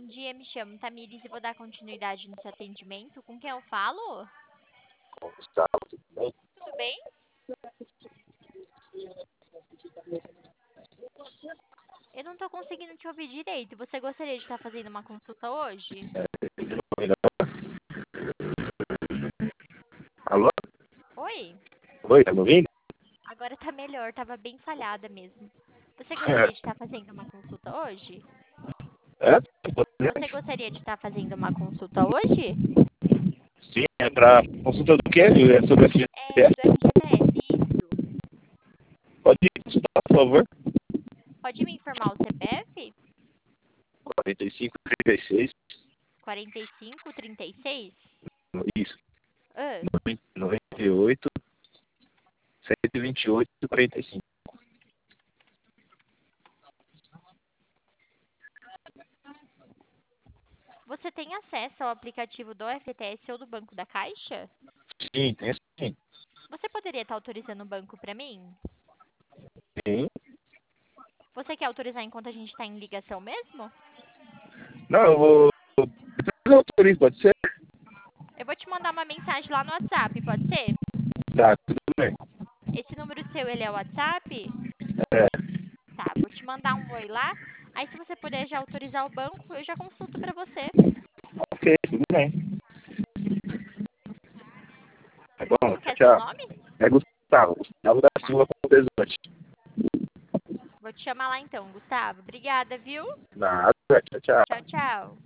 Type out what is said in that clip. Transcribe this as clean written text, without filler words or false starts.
Bom dia, me chamo Tamires e vou dar continuidade no seu atendimento. Com quem eu falo? Com o Gustavo, tudo bem? Tudo bem? Eu não tô conseguindo te ouvir direito. Você gostaria de estar fazendo uma consulta hoje? Alô? Oi? Oi, tá me ouvindo? Agora tá melhor, tava bem falhada mesmo. Você gostaria de estar fazendo uma consulta hoje? É? Você gostaria de estar fazendo uma consulta hoje? Sim, é pra consulta do quê? É sobre esse É, do FGTS? FGTS, isso. Pode consultar, por favor. Pode me informar o CPF? 4536. 4536? Isso. Ah, 98, 128, 45. você tem acesso ao aplicativo do FGTS ou do Banco da Caixa? Sim, tem sim. Você poderia estar autorizando o banco para mim? Sim. Você quer autorizar enquanto a gente está em ligação mesmo? Não, eu vou... Depois eu autorizo, pode ser? Eu vou te mandar uma mensagem lá no WhatsApp, pode ser? Tá, tudo bem. Esse número seu, ele é o WhatsApp? É, Tá, vou te mandar um oi lá. Aí se você puder já autorizar o banco, eu já consulto para você. ok, tudo bem. Tá bom, Como que tchau, é seu tchau. nome? É Gustavo. Gustavo da Tá, Silva Contesote. vou te chamar lá então, Gustavo. Obrigada, viu? Nada, tchau, tchau. Tchau, tchau.